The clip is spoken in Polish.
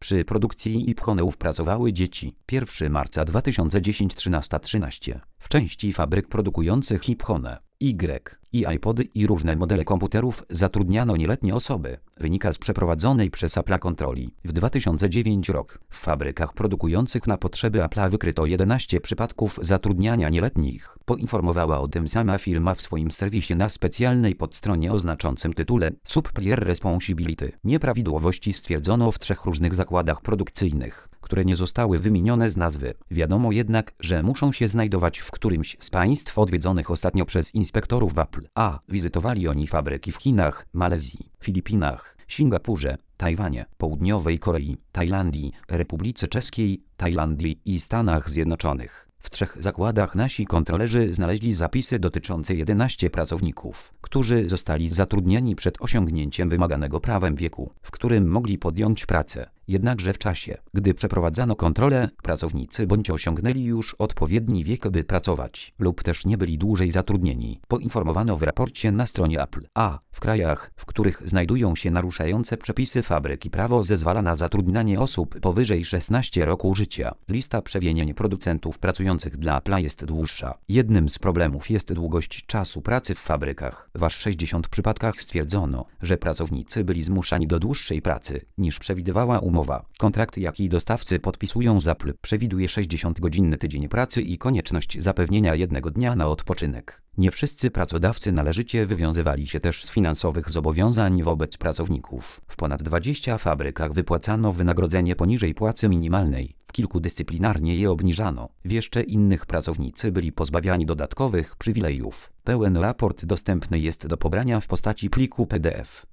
Przy produkcji Iphoneów pracowały dzieci. 1 marca 2010 13:13. W części fabryk produkujących Iphone, i iPody i różne modele komputerów zatrudniano nieletnie osoby. Wynika z przeprowadzonej przez Apple'a kontroli. W 2009 rok w fabrykach produkujących na potrzeby Apple'a wykryto 11 przypadków zatrudniania nieletnich. Poinformowała o tym sama firma w swoim serwisie na specjalnej podstronie o znaczącym tytule Supplier Responsibility. Nieprawidłowości stwierdzono w 3 różnych zakładach produkcyjnych, które nie zostały wymienione z nazwy. Wiadomo jednak, że muszą się znajdować w którymś z państw odwiedzonych ostatnio przez inspektorów Apple. Wizytowali oni fabryki w Chinach, Malezji, Filipinach, Singapurze, Tajwanie, Południowej Korei, Tajlandii, Republice Czeskiej, Tajlandii i Stanach Zjednoczonych. W 3 zakładach nasi kontrolerzy znaleźli zapisy dotyczące 11 pracowników, którzy zostali zatrudnieni przed osiągnięciem wymaganego prawem wieku, w którym mogli podjąć pracę. Jednakże w czasie, gdy przeprowadzano kontrolę, pracownicy bądź osiągnęli już odpowiedni wiek, by pracować, lub też nie byli dłużej zatrudnieni, poinformowano w raporcie na stronie Apple. W krajach, w których znajdują się naruszające przepisy fabryki, prawo zezwala na zatrudnianie osób powyżej 16 roku życia. Lista przewinień producentów pracujących dla Apple'a jest dłuższa. Jednym z problemów jest długość czasu pracy w fabrykach. W aż 60 przypadkach stwierdzono, że pracownicy byli zmuszani do dłuższej pracy, niż przewidywała umowa. Kontrakt, jaki dostawcy podpisują z Apple, przewiduje 60-godzinny tydzień pracy i konieczność zapewnienia 1 dnia na odpoczynek. Nie wszyscy pracodawcy należycie wywiązywali się też z finansowych zobowiązań wobec pracowników. W ponad 20 fabrykach wypłacano wynagrodzenie poniżej płacy minimalnej. W kilku dyscyplinarnie je obniżano. W jeszcze innych pracownicy byli pozbawiani dodatkowych przywilejów. Pełen raport dostępny jest do pobrania w postaci pliku PDF.